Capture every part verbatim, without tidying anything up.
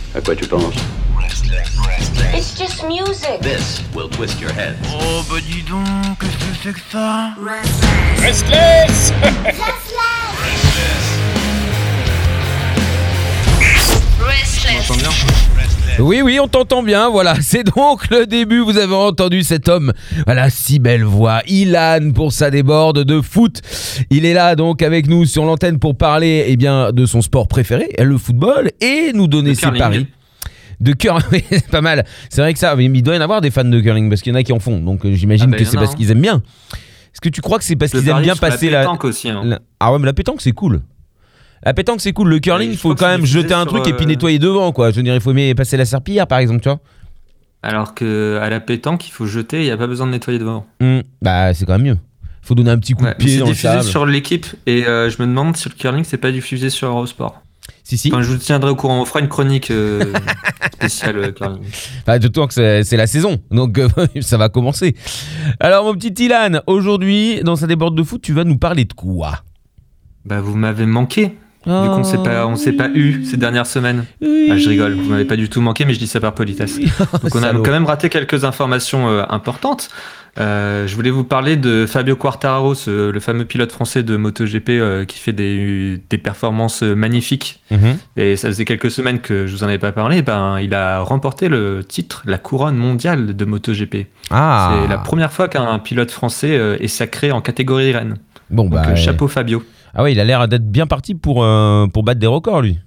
À quoi tu penses? It's just music. This will twist your head. Oh bah dis donc, qu'est-ce que c'est que ça? Restless. Restless. On entend bien. Oui, oui, on t'entend bien, voilà, c'est donc le début, vous avez entendu cet homme, voilà, si belle voix, Ilan pour sa déborde de foot. Il est là donc avec nous sur l'antenne pour parler eh bien, de son sport préféré, le football, et nous donner ses paris. De curling, oui, c'est pas mal. C'est vrai que ça, mais il doit y en avoir des fans de curling parce qu'il y en a qui en font, donc j'imagine ah bah, que c'est parce hein. qu'ils aiment bien. Est-ce que tu crois que c'est parce qu'ils aiment bien passer la pétanque la... aussi hein. la... Ah ouais, mais la pétanque c'est cool. La pétanque c'est cool, le curling il faut quand même jeter un truc euh... et puis nettoyer devant quoi. Je veux dire il faut aimer passer la serpillière par exemple tu vois. Alors que à la pétanque il faut jeter, il n'y a pas besoin de nettoyer devant. Mmh, bah c'est quand même mieux. Il faut donner un petit coup ouais, de pied dans le sable. C'est diffusé sur l'équipe et euh, je me demande si le curling c'est pas diffusé sur Eurosport. Si si. Enfin, je vous tiendrai au courant, on fera une chronique euh, spéciale euh, curling. Bah, d'autant que c'est, c'est la saison, donc euh, ça va commencer. Alors mon petit Ilan, aujourd'hui dans sa déborde de foot tu vas nous parler de quoi? Bah vous m'avez manqué. Oh, vu qu'on s'est pas, on s'est pas eu ces dernières semaines. Oui. Ah, je rigole, vous m'avez pas du tout manqué, mais je dis ça par politesse. Donc on a quand même raté quelques informations euh, importantes. Euh, je voulais vous parler de Fabio Quartararo, ce, le fameux pilote français de MotoGP euh, qui fait des, des performances magnifiques. Mm-hmm. Et ça faisait quelques semaines que je vous en avais pas parlé. Ben, il a remporté le titre, la couronne mondiale de MotoGP. Ah. C'est la première fois qu'un pilote français euh, est sacré en catégorie reine. Bon, Donc, bah, euh, chapeau Fabio. Ah ouais, il a l'air d'être bien parti pour, euh, pour battre des records, lui.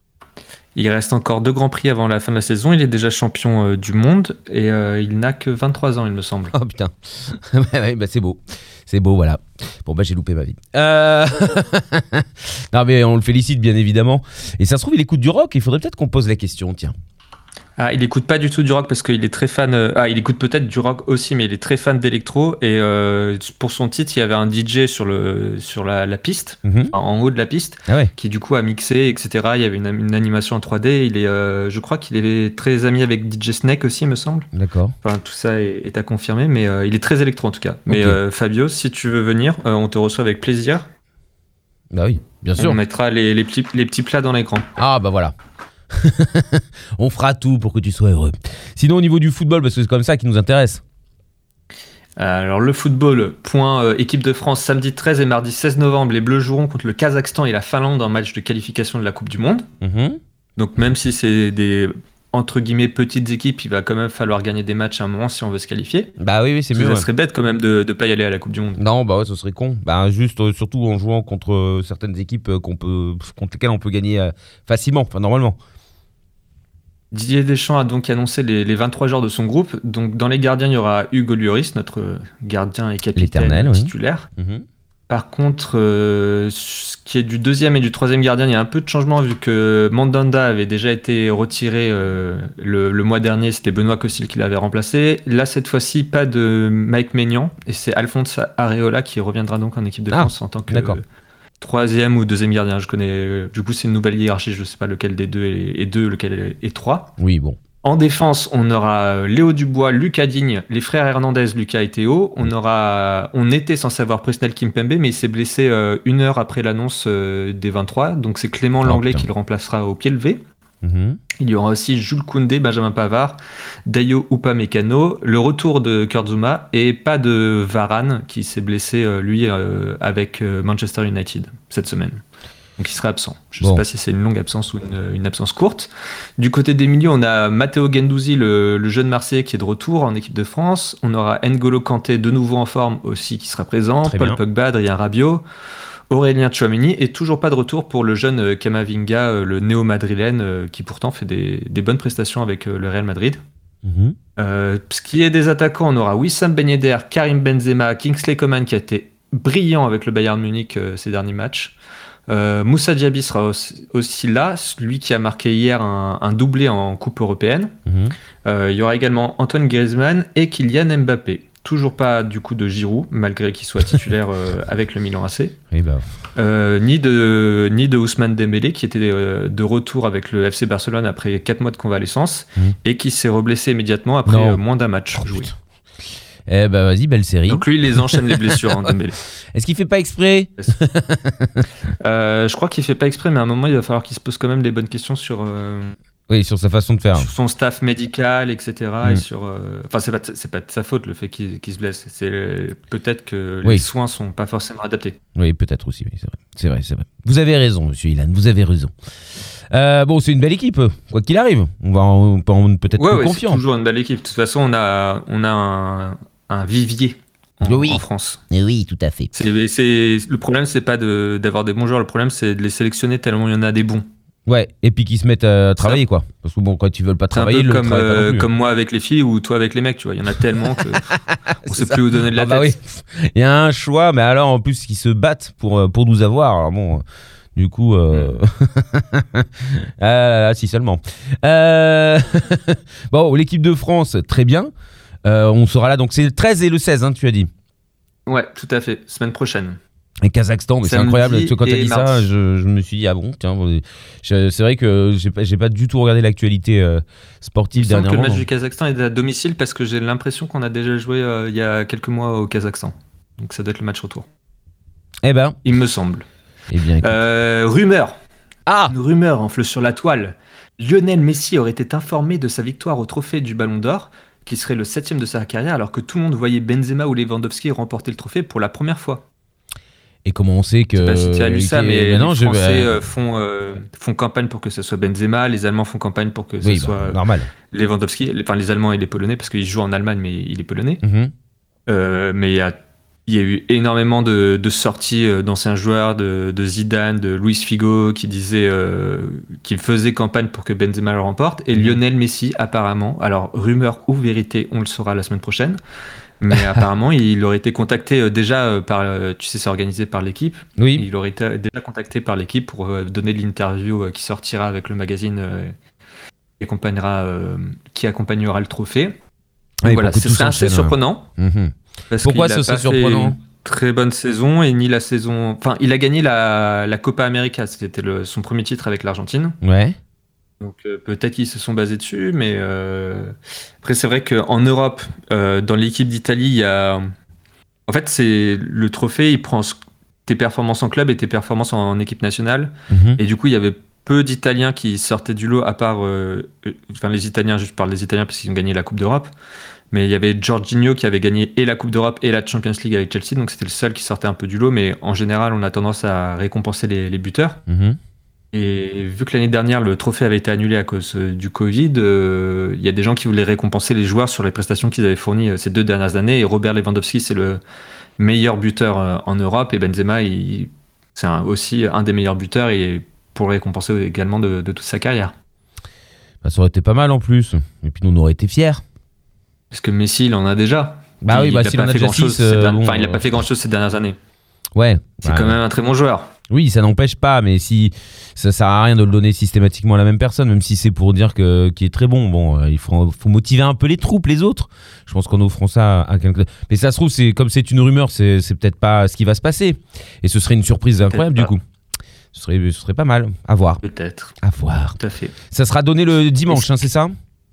Il reste encore deux grands prix avant la fin de la saison. Il est déjà champion euh, du monde et euh, il n'a que vingt-trois ans, il me semble. Oh putain. ouais, bah c'est beau. C'est beau, voilà. Bon, bah j'ai loupé ma vie. Euh... non, mais on le félicite, bien évidemment. Et ça se trouve, il écoute du rock. Il faudrait peut-être qu'on pose la question, tiens. Ah, il écoute pas du tout du rock parce qu'il est très fan. Euh, ah, il écoute peut-être du rock aussi, mais il est très fan d'électro. Et euh, pour son titre, il y avait un D J sur le sur la, la piste, mm-hmm. enfin, en haut de la piste, ah ouais. qui du coup a mixé, et cetera. Il y avait une, une animation en trois D. Il est, euh, je crois qu'il est très ami avec D J Snake aussi, il me semble. D'accord. Enfin, tout ça est, est à confirmer, mais euh, il est très électro en tout cas. Mais okay. euh, Fabio, si tu veux venir, euh, on te reçoit avec plaisir. Bah oui, bien sûr. On mettra les, les petits les petits plats dans l'écran. Ah bah voilà. On fera tout pour que tu sois heureux. Sinon au niveau du football, parce que c'est comme ça qui nous intéresse. Alors le football, point euh, équipe de France, samedi treize et mardi seize novembre, les Bleus joueront contre le Kazakhstan et la Finlande en match de qualification de la Coupe du Monde. Mm-hmm. Donc même si c'est des entre guillemets petites équipes, il va quand même falloir gagner des matchs à un moment si on veut se qualifier. Bah oui, oui c'est mieux. Ça ouais. serait bête quand même de ne pas y aller à la Coupe du Monde. Non, bah ouais, ce serait con. Bah juste, euh, surtout en jouant contre euh, certaines équipes euh, qu'on peut, contre lesquelles on peut gagner euh, facilement, enfin normalement. Didier Deschamps a donc annoncé les, les vingt-trois joueurs de son groupe. Donc dans les gardiens, il y aura Hugo Lloris, notre gardien et capitaine titulaire. Oui. Mm-hmm. Par contre, euh, ce qui est du deuxième et du troisième gardien, il y a un peu de changement vu que Mandanda avait déjà été retiré euh, le, le mois dernier. C'était Benoît Costil qui l'avait remplacé. Là, cette fois-ci, pas de Mike Maignan. Et c'est Alphonse Areola qui reviendra donc en équipe de France ah, en tant que... D'accord. Troisième ou deuxième gardien, je connais. Du coup, c'est une nouvelle hiérarchie. Je ne sais pas lequel des deux est deux, lequel est trois. Oui, bon. En défense, on aura Léo Dubois, Lucas Digne, les frères Hernandez, Lucas et Théo. On aura, on était censé avoir Presnel Kimpembe, mais il s'est blessé euh, une heure après l'annonce euh, des vingt-trois. Donc c'est Clément oh, Langlais putain. qui le remplacera au pied levé. Mm-hmm. Il y aura aussi Jules Koundé, Benjamin Pavard, Dayo Upamecano, le retour de Kurt Zouma et pas de Varane qui s'est blessé euh, lui euh, avec euh, Manchester United cette semaine. Donc il sera absent. Je ne bon. sais pas si c'est une longue absence ou une, une absence courte. Du côté des milieux, on a Matteo Guendouzi, le, le jeune Marseillais qui est de retour en équipe de France. On aura N'Golo Kanté de nouveau en forme aussi qui sera présent. Très Paul bien. Pogba, Adrien Rabiot. Aurélien Tchouaméni et toujours pas de retour pour le jeune Camavinga, le néo-madrilène qui pourtant fait des, des bonnes prestations avec le Real Madrid. Mmh. Euh, ce qui est des attaquants, on aura Wissam Ben Yedder, Karim Benzema, Kingsley Coman qui a été brillant avec le Bayern Munich euh, ces derniers matchs. Euh, Moussa Diaby sera aussi, aussi là, lui qui a marqué hier un, un doublé en Coupe européenne. Mmh. Euh, il y aura également Antoine Griezmann et Kylian Mbappé. Toujours pas du coup de Giroud, malgré qu'il soit titulaire euh, avec le Milan A C. Et ben. euh, ni de ni de Ousmane Dembélé qui était euh, de retour avec le F C Barcelone après quatre mois de convalescence mmh. et qui s'est reblessé immédiatement après euh, moins d'un match oh, joué. Putain. Eh ben vas-y, belle série. Donc lui, il les enchaîne les blessures, hein, Dembélé. Est-ce qu'il fait pas exprès? euh, Je crois qu'il fait pas exprès, mais à un moment, il va falloir qu'il se pose quand même les bonnes questions sur. Euh... Oui, sur sa façon de faire. Sur son staff médical, et cetera. Mm. Et sur, euh, enfin, c'est pas, de- c'est pas de sa faute le fait qu'il, qu'il se blesse. C'est euh, peut-être que Oui. les soins sont pas forcément adaptés. Oui, peut-être aussi, oui, c'est vrai. C'est vrai, c'est vrai. Vous avez raison, monsieur Ilan, vous avez raison. Euh, bon, c'est une belle équipe, quoi qu'il arrive. On va en- en- peut-être Ouais, plus ouais, c'est confiant. toujours une belle équipe. De toute façon, on a, on a un, un vivier en, Oui. en France. Oui, tout à fait. C'est, c'est, le problème, c'est pas de, d'avoir des bons joueurs. Le problème, c'est de les sélectionner tellement il y en a des bons. Ouais, et puis qu'ils se mettent à travailler, quoi. Parce que bon, quand ils veulent pas C'est un travailler, peu ils le comme, travaillent pas non euh, plus. comme moi avec les filles ou toi avec les mecs, tu vois. Il y en a tellement que on sait plus où donner de la Ah bah tête. oui. Il y a un choix, mais alors en plus ils se battent pour, euh, pour nous avoir. Alors bon, euh, du coup, euh... ah là là, si seulement. Euh... bon, l'équipe de France, très bien. Euh, on sera là, donc c'est le treize et le seize, hein, tu as dit. Ouais, tout à fait. Semaine prochaine. Et Kazakhstan, mais c'est Samedi incroyable. Tu vois, quand tu as et dit ça, mardi. je, je me suis dit, ah bon, tiens, bon, je- c'est vrai que j'ai pas, j'ai pas du tout regardé l'actualité euh, Il sportive me semble que le dernièrement. match du Kazakhstan est à domicile parce que j'ai l'impression qu'on a déjà joué euh, il y a quelques mois au Kazakhstan. Donc ça doit être le match retour. Eh ben, Il me semble. eh bien, écoute. Euh, rumeur. Ah, Une rumeur enfle sur la toile. Lionel Messi aurait été informé de sa victoire au trophée du Ballon d'Or, qui serait le septième de sa carrière, alors que tout le monde voyait Benzema ou Lewandowski remporter le trophée pour la première fois. et comment on sait que. Je sais pas si tu as lu ça, que- mais Ben non, les je- Français euh, euh, font, euh, font campagne pour que ce soit Benzema, les Allemands font campagne pour que ce oui, soit bah, normal. Lewandowski, enfin les Allemands et les Polonais, parce qu'ils jouent en Allemagne, mais il est polonais. Mhm. Euh, mais il y a, il y a eu énormément de, de sorties euh, d'anciens joueurs, de, de Zidane, de Luis Figo, qui disaient euh, qu'ils faisaient campagne pour que Benzema le remporte. Et Mhm. Lionel Messi, apparemment, alors rumeur ou vérité, on le saura la semaine prochaine, mais apparemment, il aurait été contacté euh, déjà euh, par, euh, tu sais, c'est organisé par l'équipe. Oui. Il aurait été déjà contacté par l'équipe pour euh, donner l'interview euh, qui sortira avec le magazine euh, qui, accompagnera, euh, qui accompagnera le trophée. Ouais, Voilà, pour que ce tout serait assez s'enchaîne, surprenant. Mhm. Parce Pourquoi qu'il a ce serait pas fait surprenant une très bonne saison et ni la saison. Enfin, il a gagné la, la Copa América, c'était le- son premier titre avec l'Argentine. Ouais. Donc euh, peut-être qu'ils se sont basés dessus, mais euh, après c'est vrai qu'en Europe, euh, dans l'équipe d'Italie, il y a. En fait, c'est le trophée, il prend ce- tes performances en club et tes performances en équipe nationale. Mhm. Et du coup, il y avait peu d'Italiens qui sortaient du lot, à part. euh, euh, enfin, les Italiens, je parle des Italiens parce qu'ils ont gagné la Coupe d'Europe. Mais il y avait Jorginho qui avait gagné et la Coupe d'Europe et la Champions League avec Chelsea, donc c'était le seul qui sortait un peu du lot. Mais en général, on a tendance à récompenser les, les buteurs. Mhm. Et vu que l'année dernière, le trophée avait été annulé à cause euh, du Covid, euh, il y a des gens qui voulaient récompenser les joueurs sur les prestations qu'ils avaient fournies euh, ces deux dernières années. Et Robert Lewandowski, c'est le meilleur buteur euh, en Europe. Et Benzema, il- c'est un- aussi un des meilleurs buteurs et pour le récompenser également de, de toute sa carrière. Bah, ça aurait été pas mal en plus. Et puis nous, on aurait été fiers. Parce que Messi, il en a déjà. Bah oui, il bah a s'il pas en a fait déjà grand-chose six, ces euh, dernières- bon, Enfin, il n'a euh, pas fait grand-chose ces dernières années. Ouais. C'est Bah, quand même un très bon joueur. Oui, ça n'empêche pas, mais si ça sert à rien de le donner systématiquement à la même personne, même si c'est pour dire que qu'il est très bon. Bon, euh, il faut, faut motiver un peu les troupes, les autres. Je pense qu'en offrant ça à quelqu'un. Mais ça se trouve, c'est comme c'est une rumeur, c'est c'est peut-être pas ce qui va se passer. Et ce serait une surprise incroyable pas. du coup. Ce serait, ce serait pas mal. À voir, Peut-être. à voir. Tout à fait. Ça sera donné le dimanche, hein, c'est ça?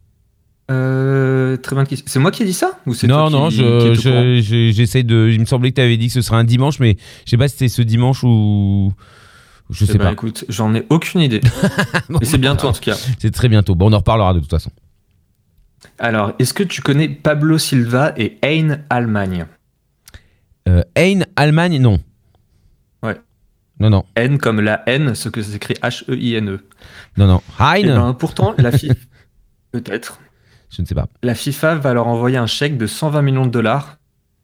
Euh, très bonne question. C'est moi qui ai dit ça ou c'est Non, toi non, qui, je, qui es au courant je- je- j'essaye de. Il me semblait que tu avais dit que ce serait un dimanche, mais je sais pas si c'était ce dimanche ou. Je Eh sais ben, pas. écoute, j'en ai aucune idée. Mais c'est bientôt en tout cas. C'est très bientôt. Bon, on en reparlera de toute façon. Alors, est-ce que tu connais Pablo Silva et Hein Allemagne? Euh, Hein, Allemagne, non. Ouais. Non, non. N comme la N, ce que s'écrit H E I N E. Non, non. Hein, Eh ben, pourtant, la FIFA. Peut-être. je ne sais pas. La FIFA va leur envoyer un chèque de cent vingt millions de dollars.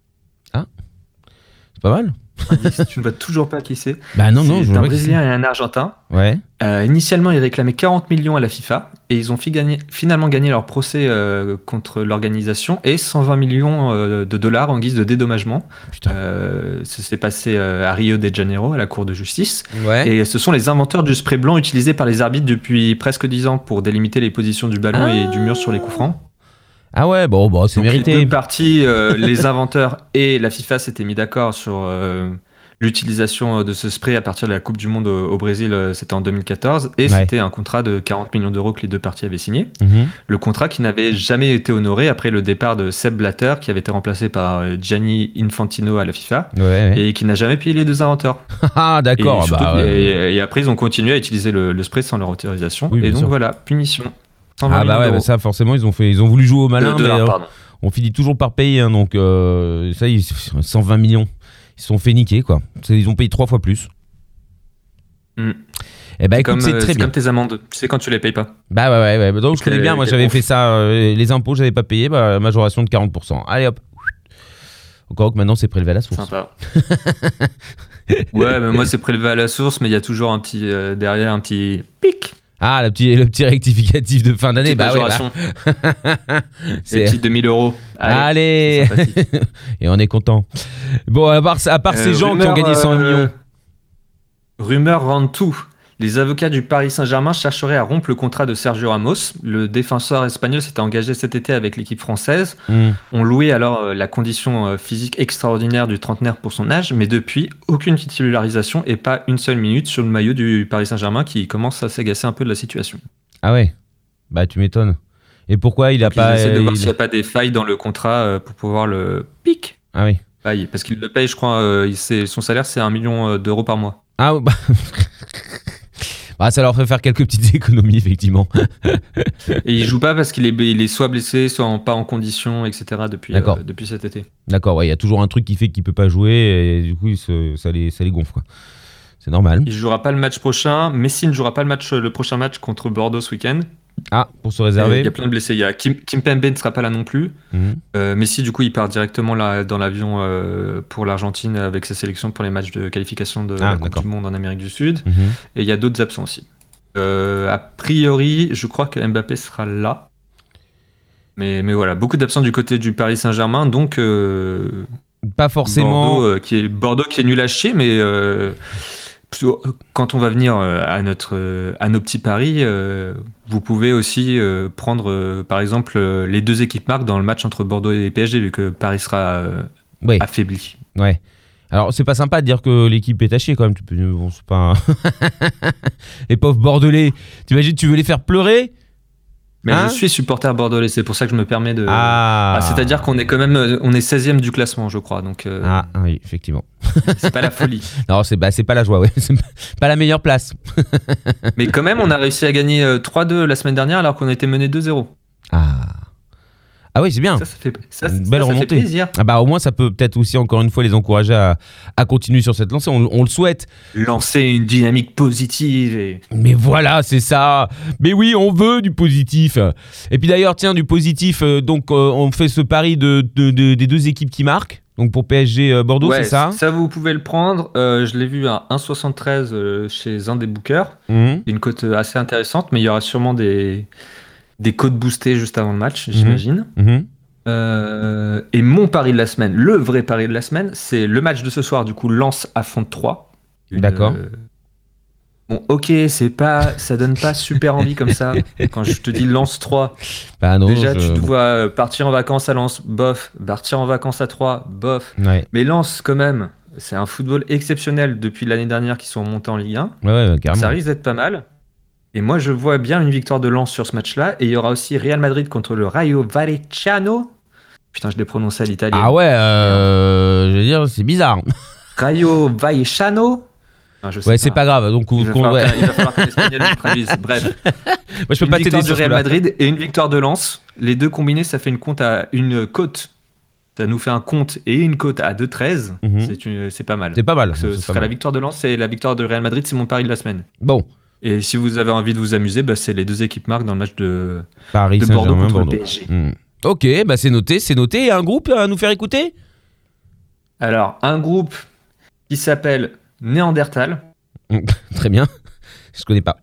C'est pas mal. Indice, tu ne vois toujours pas qui c'est. Bah non, non, je C'est vois un pas qui Brésilien et un Argentin. c'est. Ouais. Euh, initialement, ils réclamaient quarante millions à la FIFA et ils ont fi- gagné- finalement gagné leur procès euh, contre l'organisation et cent vingt millions euh, de dollars en guise de dédommagement. Putain. Euh, ça s'est passé euh, à Rio de Janeiro, à la Cour de justice. Ouais. Et ce sont les inventeurs du spray blanc utilisé par les arbitres depuis presque dix ans pour délimiter les positions du ballon Ah. et du mur sur les coups francs. Ah ouais, bon, bon c'est Donc, Les mérité. deux parties, euh, les inventeurs et la FIFA s'étaient mis d'accord sur euh, l'utilisation de ce spray à partir de la Coupe du Monde au, au Brésil, c'était en deux mille quatorze, et Ouais. c'était un contrat de quarante millions d'euros que les deux parties avaient signé. Mhm. Le contrat qui n'avait jamais été honoré après le départ de Sepp Blatter, qui avait été remplacé par euh, Gianni Infantino à la FIFA, Ouais, ouais. et qui n'a jamais payé les deux inventeurs. Ah, d'accord. et, surtout- bah, ouais. et- et après, ils ont continué à utiliser le, le spray sans leur autorisation. Oui, bien et donc sûr. voilà, punition. cent vingt Ah, bah millions ouais, d'euros. bah ça, forcément, ils ont, fait, ils ont voulu jouer au malin, De mais dollars, euh, pardon. on finit toujours par payer. Hein, donc, euh, ça, ils, cent vingt millions. Ils se sont fait niquer, quoi. C'est- Ils ont payé trois fois plus. Mm. Eh bah, C'est écoute, comme, c'est euh, très c'est bien. comme tes amendes. Tu sais quand tu les payes pas. Bah ouais, ouais, ouais. Bah, donc je connais Quel- bien, moi quel j'avais ouf. fait ça, euh, les impôts j'avais pas payé, bah majoration de quarante pour cent. Allez hop. Encore que maintenant c'est prélevé à la source. Sympa. Ouais, mais moi c'est prélevé à la source, mais il y a toujours un petit euh, derrière un petit pic. Ah, le petit, le petit rectificatif de fin d'année, Petite bah ouais. majoration. bah, C'est c'est... petit deux mille euros. Allez, c'est sympathique. et on est content. Bon, à part, à part ces Euh, gens qui rumeur, ont gagné cent euh, millions. Rumeur rend tout. Les avocats du Paris Saint-Germain chercheraient à rompre le contrat de Sergio Ramos. Le défenseur espagnol s'était engagé cet été avec l'équipe française. Hmm. On louait alors euh, la condition euh, physique extraordinaire du trentenaire pour son âge, mais depuis, aucune titularisation et pas une seule minute sur le maillot du Paris Saint-Germain qui commence à s'agacer un peu de la situation. Ah ouais, bah tu m'étonnes. Et pourquoi il a Donc, pas. ils essaient de voir il- s'il n'y a pas des failles dans le contrat euh, pour pouvoir le pic. Ah oui. Faille, parce qu'il le paye, je crois, euh, il- c'est- son salaire c'est un million euh, d'euros par mois. Ah bah. Bah, ça leur fait faire quelques petites économies, effectivement. Et il joue pas parce qu'il est, il est soit blessé, soit en- pas en condition, et cetera depuis, euh, D'accord. depuis cet été. D'accord, ouais, il y a toujours un truc qui fait qu'il peut pas jouer et du coup il se- ça, les, ça les gonfle, quoi. C'est normal. Il jouera pas le match prochain. Messi ne jouera pas le, match, le prochain match contre Bordeaux ce week-end. Ah, pour se Euh, réserver. Il y a plein de blessés. Il y a Kim, Kim Pembe ne sera pas là non plus. Mhm. Euh, Messi, du coup, il part directement là, dans l'avion euh, pour l'Argentine avec sa sélection pour les matchs de qualification de Ah, la Coupe d'accord. du Monde en Amérique du Sud. Mhm. Et il y a d'autres absents aussi. Euh, a priori, je crois que Mbappé sera là. Mais, mais voilà, beaucoup d'absents du côté du Paris Saint-Germain. Donc, euh, Pas forcément. Bordeaux, euh, qui est, Bordeaux qui est nul à chier, mais euh, plutôt, euh, quand on va venir euh, à, notre, euh, à nos petits paris, euh, vous pouvez aussi euh, prendre, euh, par exemple, euh, les deux équipes marques dans le match entre Bordeaux et P S G, vu que Paris sera euh, Oui, affaibli. ouais. Alors, c'est pas sympa de dire que l'équipe est tachée quand même. Tu peux... bon, c'est pas... les pauvres Bordelais. T'imagines, tu veux les faire pleurer? Mais Hein je suis supporter bordelais, c'est pour ça que je me permets de... Ah, Ah, c'est-à-dire qu'on est quand même, euh, on est seizième du classement, je crois, donc euh, Ah, oui, effectivement. c'est pas la folie. Non, c'est bah, c'est pas la joie, ouais. C'est pas la meilleure place. Mais quand même, on a réussi à gagner euh, trois deux la semaine dernière alors qu'on était mené deux zéro. Ah. Ah oui, c'est bien. Ça, ça fait, ça, Une ça, belle ça fait remontée. plaisir. Ah bah au moins ça peut peut-être aussi encore une fois les encourager à, à continuer sur cette lancée, on, on le souhaite. Lancer une dynamique positive et... Mais voilà, c'est ça. Mais oui, on veut du positif. Et puis d'ailleurs, tiens, du positif, euh, donc euh, on fait ce pari de, de- de- des deux équipes qui marquent. Donc pour P S G euh, Bordeaux, Ouais, c'est ça ça vous pouvez le prendre. Euh, je l'ai vu à un virgule soixante-treize euh, chez un des bookers. Mhm. Une cote euh, assez intéressante, mais il y aura sûrement des, des cotes boostées juste avant le match, Mhm. j'imagine. Mhm. Euh, et mon pari de la semaine, le vrai pari de la semaine, c'est le match de ce soir, du coup, Lens affronte trois. Une, D'accord. euh, Bon, ok, c'est pas, ça donne pas super envie comme ça. Quand je te dis Lens trois, Bah non, déjà je- tu te vois euh, partir en vacances à Lens, bof. Partir en vacances à Troyes, bof. Ouais, Mais Lens, quand même, c'est un football exceptionnel depuis l'année dernière qu'ils sont montés en Ligue un. ouais, ouais, carrément. Ça risque d'être pas mal. Et moi, je vois bien une victoire de Lens sur ce match-là. Et il y aura aussi Real Madrid contre le Rayo Vallecano. Putain, je l'ai prononcé à l'italien. Ah ouais, euh, je veux dire, c'est bizarre. Rayo Vallecano. Ah, je sais Ouais, c'est pas grave. Donc, Il va qu'on- falloir ouais. qu'un- il va falloir qu'un espagnol nous traduise. Bref, Moi, je peux une pas t'aider victoire de sur Real ce Madrid et une victoire de Lens. Les deux combinés, ça fait une compte à une cote. Ça nous fait un compte et une cote à deux virgule treize. Mhm. C'est une- c'est pas mal. C'est pas mal. Ce, c'est ce pas sera mal. la victoire de Lens et la victoire de Real Madrid, c'est mon pari de la semaine. Bon, Et si vous avez envie de vous amuser, bah, c'est les deux équipes marques dans le match de, Paris de Bordeaux Saint-Germain, contre Bordeaux. le P S G. Hmm. Ok, bah c'est noté, c'est noté. Et un groupe à nous faire écouter? Alors, un groupe qui s'appelle Néandertal. Très bien. Je connais pas.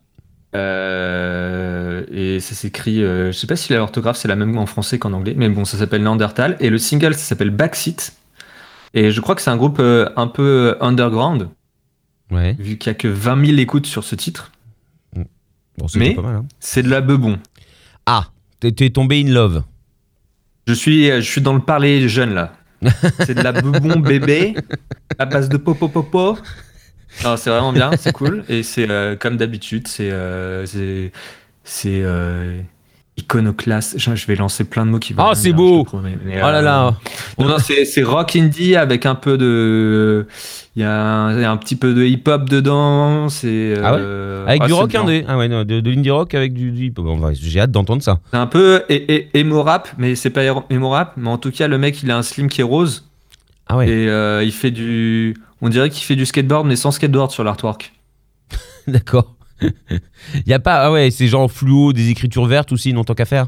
Euh, et ça s'écrit, euh, je sais pas si l'orthographe c'est la même en français qu'en anglais, mais bon, ça s'appelle Néandertal. Et le single, ça s'appelle Backseat. Et je crois que c'est un groupe euh, un peu underground, Ouais. vu qu'il y a que vingt mille écoutes sur ce titre. Bon, c'est Mais- pas mal. Hein. C'est de la bebon. Ah, t'es t'es tombé in love. Je suis, je suis dans le parler jeune là. C'est de la bonbon bébé à base de popo popo. Non, c'est vraiment bien, c'est cool. Et c'est euh, comme d'habitude, c'est euh, c'est, c'est euh, iconoclaste. Je je vais lancer plein de mots qui vont. Oh, rien c'est dire, beau. je te promets. Mais, Oh là là. Non, non, c'est, c'est rock indie avec un peu de. Il y, a un- il y a un petit peu de hip-hop dedans. C'est, Ah ouais euh, Avec ah, du c'est rock bien. indé. Ah ouais, non, de, de l'indie rock avec du, du hip-hop. Bon, bah, j'ai hâte d'entendre ça. C'est un peu é- é- emo rap, mais c'est pas emo rap. Mais en tout cas, le mec, il a un slim qui est rose. Ah ouais, Et euh, il fait du. On dirait qu'il fait du skateboard, mais sans skateboard sur l'artwork. d'accord. Il y a pas. Ah ouais, c'est genre fluo, des écritures vertes aussi, non tant qu'à faire.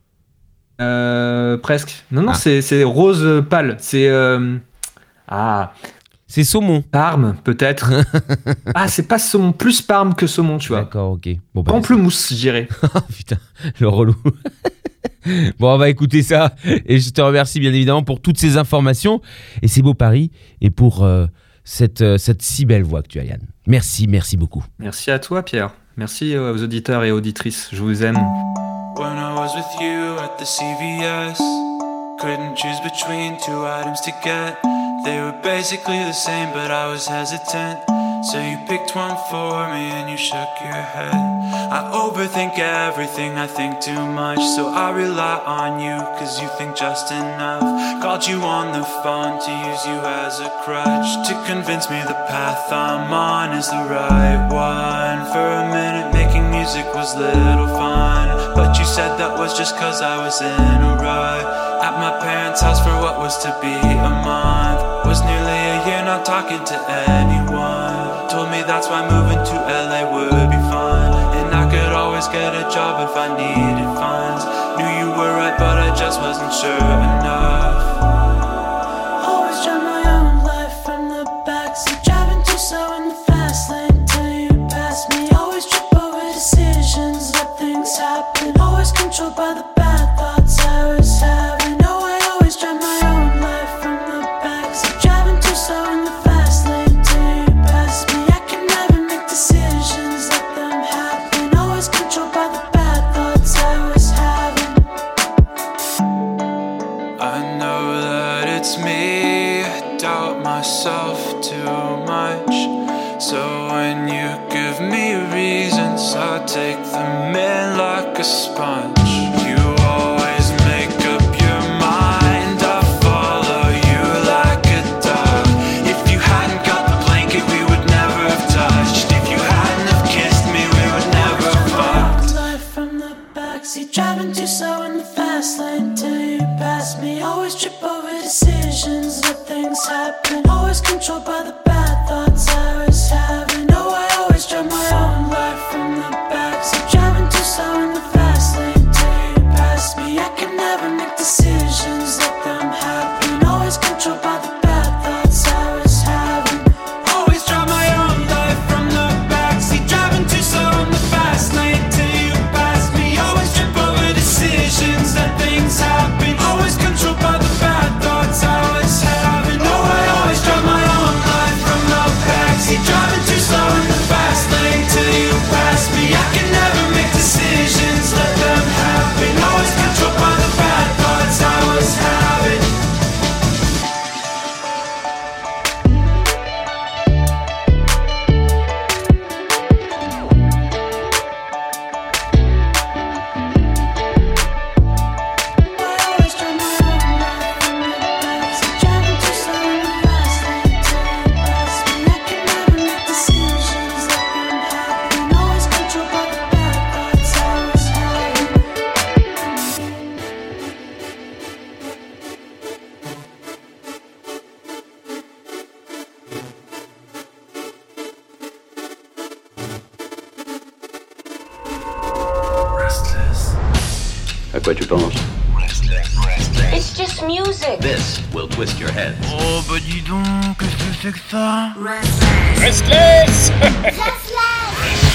Euh, presque. Non, non, Ah. c'est, c'est rose pâle. C'est. euh, Ah, C'est saumon. Parme, peut-être. Ah, c'est pas saumon, plus Parme que saumon, tu vois. D'accord, ok. Bon, bah, Pamplemousse, je dirais. oh, putain, le relou. Bon, on va écouter ça. Et je te remercie bien évidemment pour toutes ces informations et ces beaux paris et pour euh, cette, euh, cette si belle voix que tu as, Yann. Merci, merci beaucoup. Merci à toi, Pierre. Merci aux auditeurs et auditrices. Je vous aime. When I was with you at the C V S, couldn't choose between two items to get. They were basically the same, but I was hesitant. So you picked one for me and you shook your head. I overthink everything, I think too much, so I rely on you, cause you think just enough. Called you on the phone to use you as a crutch, to convince me the path I'm on is the right one. For a minute making music was little fun, but you said that was just cause I was in a rut. At my parents' house for what was to be a month, was nearly a year not talking to anyone. Told me that's why moving to L A would be fun, and I could always get a job if I needed funds. Knew you were right, but I just wasn't sure enough. Always try my own life from the backseat, driving too slow in the fast lane till you pass me. Always trip over decisions, let things happen. Always controlled by the bad thoughts I was having. Oh, I always try my own life from the backseat, driving too slow in the fast lane till you pass me. I can never make decisions, let them happen. Always controlled by the bad thoughts I was having. I know that it's me, doubt myself too much. So when you give me reasons, I take them in like a sponge. You always make up your mind, I follow you like a dog. If you hadn't got the blanket, we would never have touched. If you hadn't have kissed me, we would never have fucked. Life from the backseat, driving too slow in the fast lane till you pass me. Always trip over decisions, let things happen. Always controlled by the bad thoughts I was having. Oh, I always drive my own life from the backseat, driving too slow in the fast lane till you pass me. I can never make decisions, let them happen. Always controlled by the bad thoughts I was having. Always drive my own life from the backseat, driving too slow in the fast lane till you pass me. Always trip over decisions, let things happen. Always controlled by the bad thoughts I was having. Oh, I always drive my own life from the backseat, driving too slow in the fast lane till you pass me. I can never make decisions, let them happen. Always controlled by the bad thoughts I was having. I always drive my own life from the backseat, driving too slow in the fast lane till you pass me. I can never make decisions, let them happen. Always controlled by the bad thoughts I was having. À quoi tu penses? It's just music. This will twist your head. Oh bah dis donc, qu'est-ce que c'est que ça? Restless. Restless.